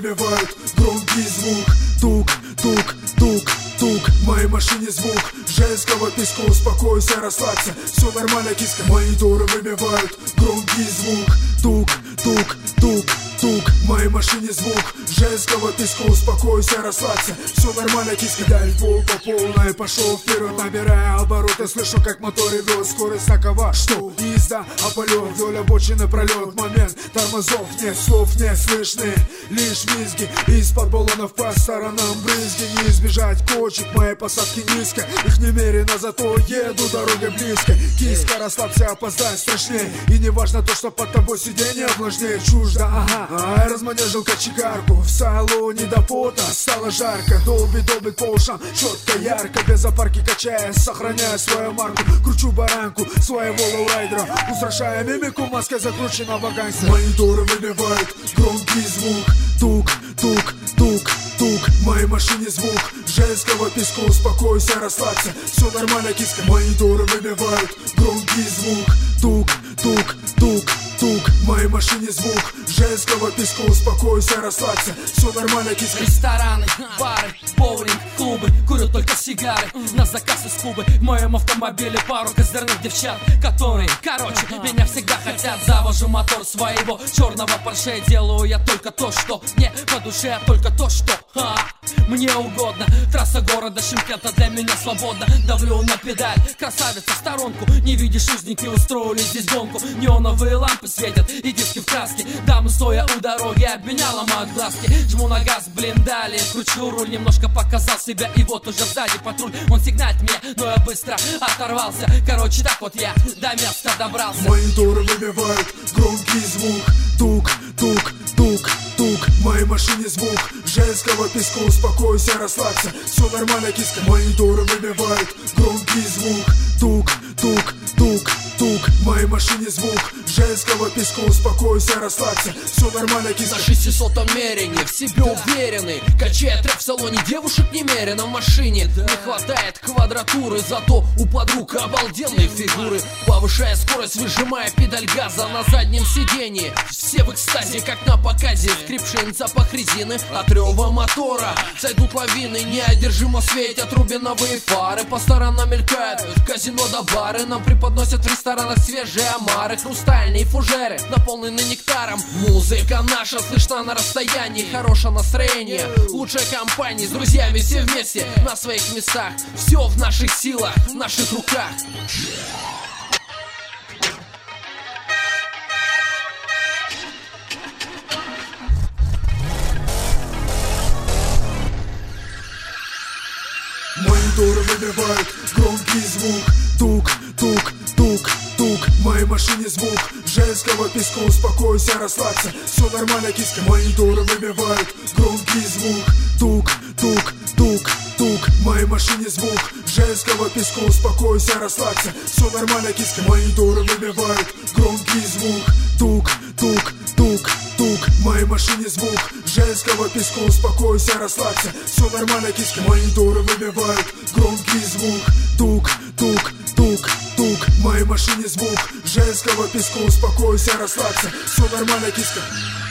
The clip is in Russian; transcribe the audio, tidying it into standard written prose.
выбивают громкий звук. Тук, тук, тук, тук. В моей машине звук женского песка. Успокойся, расслабься, все нормально, киска. Мониторы выбивают громкий звук. Тук, тук, тук, тук. В моей машине звук женского песка. Успокойся, расслабься, все нормально, киска. Дай пол по полной, пошел вперед, набирая обороты. Слышу, как мотор ревет, скорость такова, что езда, а полет вдоль обочины пролет. Момент тормозов, нет слов, не слышны лишь визги из-под баллонов по сторонам брызги. Не избежать кочек, моей посадки низко. Их немерено, зато еду дорогой близко. Киска, расслабься, опоздай страшнее. И не важно то, что под тобой сиденье влажнее. Чуждо, ага, разманежил кочегарку. В салоне до пота стало жарко. Долбит по ушам, четко, ярко. Без запарки качаясь, сохраняя свою марку. Кручу баранку своего лоурайдера, устрашая мимику маской закрученного гангстера. Мониторы выбивают громкий звук. Тук, тук, тук, тук. В моей машине звук женского песка. Успокойся, расслабься, все нормально, киска. Мониторы выбивают громкий звук. Тук, тук, тук, тук. В моей машине звук женского песка. Успокойся, расслабься, все нормально, киска. Рестораны, бары, боулинг, клубы, курю только сигары на заказ из Кубы. В моем автомобиле пару козырных девчат, которые, меня всегда хотят. Завожу мотор своего черного Порше. Делаю я только то, что мне по душе, а только то, что мне угодно. Трасса города Шымкента для меня свободна. Давлю на педаль, красавица в сторонку. Не видишь, узники устроили здесь гонку. Неоновые лампы светят и диски в краске. Дамы, стоя у дороги, от меня ломают глазки. Жму на газ, блин, далее кручу руль. Немножко показал себя, и вот уже сзади патруль. Он сигнает мне, но я быстро оторвался. Короче, так вот я до места добрался. Мониторы выбивают громкий звук. Тук, тук, тук, тук. В моей машине звук женского песка. Успокойся, расслабься, все нормально, киска. Мониторы выбивают громкий звук. Тук, тук, тук, тук. В моей машине звук женского песка. Успокойся, расслабься, все нормально, киска. На 600-м мерине, в себе уверенный. Качает рэп в салоне, девушек немерено. В машине не хватает квадратуры, зато у подруг обалденные фигуры. Повышая скорость, выжимая педаль газа на заднем сиденье. Все в экстазе, как на показе. Скрипший запах резины от рева мотора. Сойдут лавины, неодержимо светят рубиновые фары. По сторонам мелькают казино да бары. Нам преподносят в ресторанах свежие омары. Хрустальные фужеры, наполненные нектаром. Музыка наша слышна на расстоянии. Хорошее настроение, лучшая компания. С друзьями все вместе на своих местах. Все в наших силах, в наших руках. Мониторы выбивают громкий звук. Тук, тук, тук, тук. В моей машине звук женского песка. Успокойся, расслабься, все нормально, киска. Мониторы выбивают громкий звук. Тук, тук, тук, тук. В моей машине звук женского песка. Успокойся, расслабься, все нормально, киска. Мониторы выбивают громкий звук. Тук, тук, тук, тук. В моей машине звук женского песка. Успокойся, расслабься, все нормально, киска. Мониторы выбивают громкий звук. Тук, тук, тук, тук. В моей машине звук женского песка. Успокойся, расслабься, все нормально, киска.